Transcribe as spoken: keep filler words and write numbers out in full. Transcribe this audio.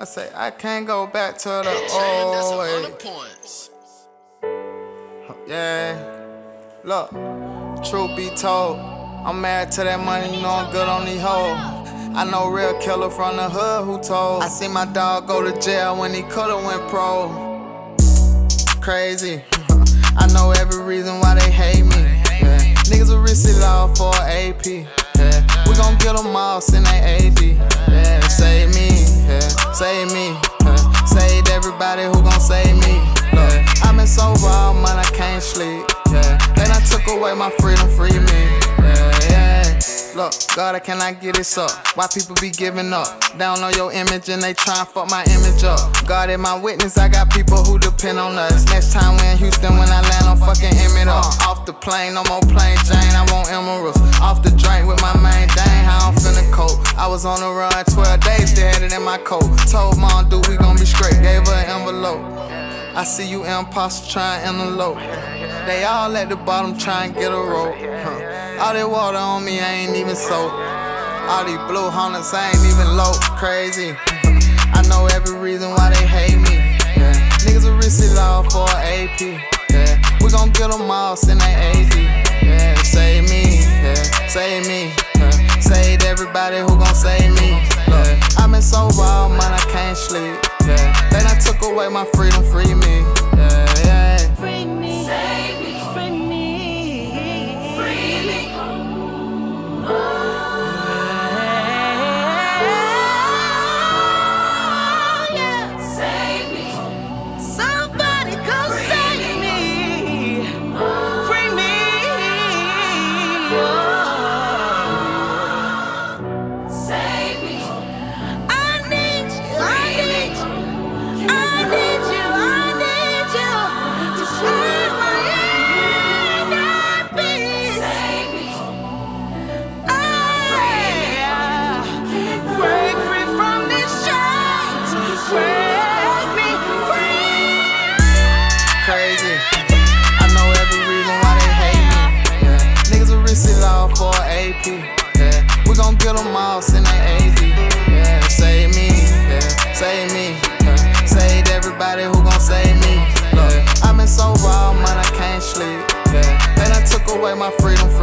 I say I can't go back to the old way. Yeah, look, truth be told, I'm married to that money, you know I'm good on these hoes. I know real killer from the hood who told. I seen my dog go to jail when he coulda went pro. Crazy, I know every reason why they hate me. Yeah. Niggas will risk it all for A P. Yeah. We gon' get them all, send they A D. Yeah. Save me, yeah. Save me, yeah. Saved everybody who gon' save me. Look, I've been sober all month, I can't sleep. Yeah. Then I took away my freedom, free me. Yeah, yeah. Look, God, I cannot get this up. Why people be giving up? They don't know your image and they tryna fuck my image up. God is my witness, I got people who depend on us. Next time we in Houston, when I land, I'm fucking Emmett up. Off the plane, no more plain Jane, I want emeralds. Off the drink with my main dang, how I'm finna cope. I was on the run twelve days, still had it in my coat. Told mom, dude, we gon' be straight, gave her an envelope. I see you imposter trying to elope. They all at the bottom trying to get a rope. Huh. All that water on me, I ain't even soaked. All these blue hunters, I ain't even low. Crazy. I know every reason why they hate me. Yeah. Niggas will risk it all for A P. Yeah. We gon' get them all, send they A D. Yeah. Save me, yeah. Save me. Yeah. Saved everybody who gon' save me. Look, I've been sober all month, I can't sleep. Yeah. Then I took away my freedom, free me. Yeah, yeah. Free me, save me, free me, free me. Oh, yeah. Save me. Somebody come save me. Free me. Oh. Save me. I need you. I need you. I need you. I need you to shine my inner peace. Save me. I break free from these chains. Break me free. Crazy. I know every reason why they hate me. Yeah. Niggas will risk it all for A P. Yeah. We gon' get them all, send they A D. Yeah. Save me, yeah. Save me. Yeah. Saved everybody who gon' save me. Look, I've been sober all month, I can't sleep. Yeah. Then I took away my freedom.